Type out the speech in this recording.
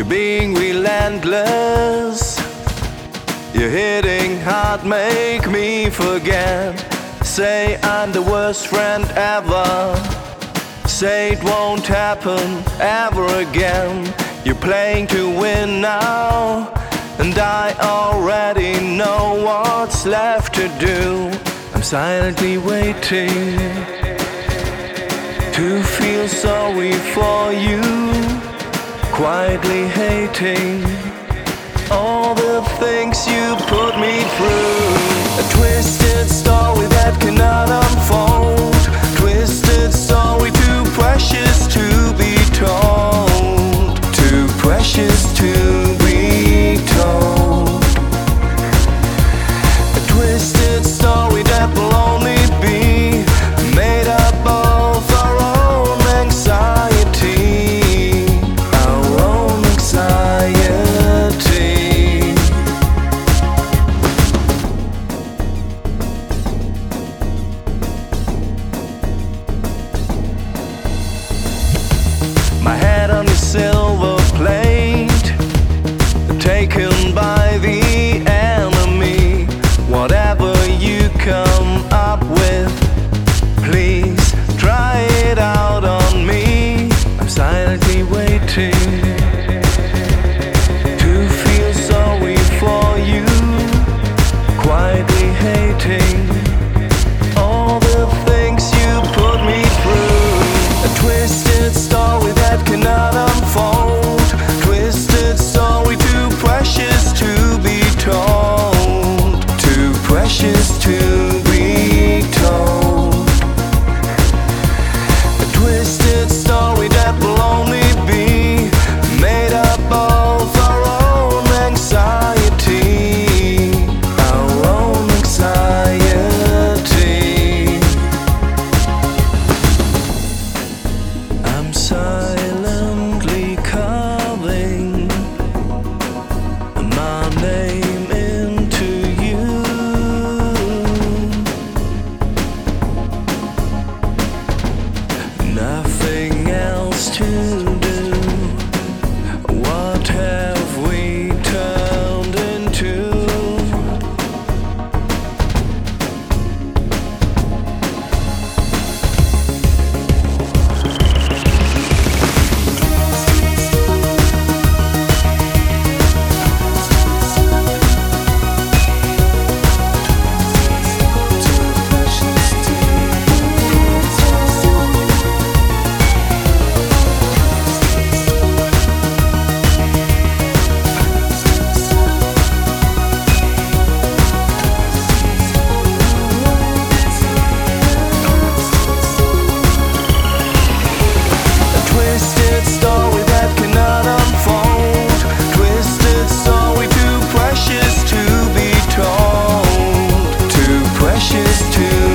You're being relentless. You're hitting hard, make me forget. Say I'm the worst friend ever. Say it won't happen ever again. You're playing to win now, and I already know what's left to do. I'm silently waiting to feel sorry for you, quietly hating all the things you put me through. A twisted story that cannot unfold. Twisted story too precious to be told. Too precious to be told. A twisted story that will only be made up of our own anxiety. Our own anxiety. My head on the silver plate, taken by the enemy. Whatever you come up with, please try it out on me. I'm silently waiting to feel sorry for you, quietly hating all the things you put me through. A twisted story that cannot unfold. Twisted story too precious to be told. Too precious to be told. A twisted story that will only be made up of our own anxiety. Our own anxiety. I'm silently carving my name into you. Nothing else to do. What have we turned into? Twisted story that cannot unfold. Twisted story too precious to be told. Too precious to